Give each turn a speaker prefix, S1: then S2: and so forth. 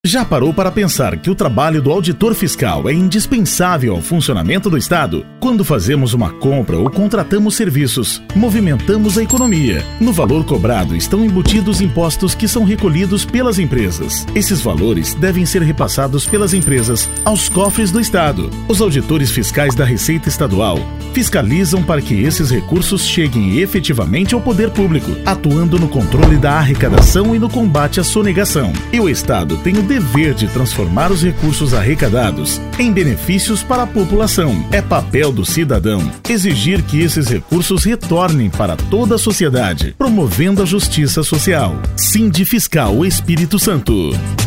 S1: Já parou para pensar que o trabalho do auditor fiscal é indispensável ao funcionamento do Estado? Quando fazemos uma compra ou contratamos serviços, movimentamos a economia. No valor cobrado estão embutidos impostos que são recolhidos pelas empresas. Esses valores devem ser repassados pelas empresas aos cofres do Estado. Os auditores fiscais da Receita Estadual fiscalizam para que esses recursos cheguem efetivamente ao poder público, atuando no controle da arrecadação e no combate à sonegação. E o Estado tem o dever de transformar os recursos arrecadados em benefícios para a população. É papel do cidadão exigir que esses recursos retornem para toda a sociedade, promovendo a justiça social. Sindifiscal Espírito Santo.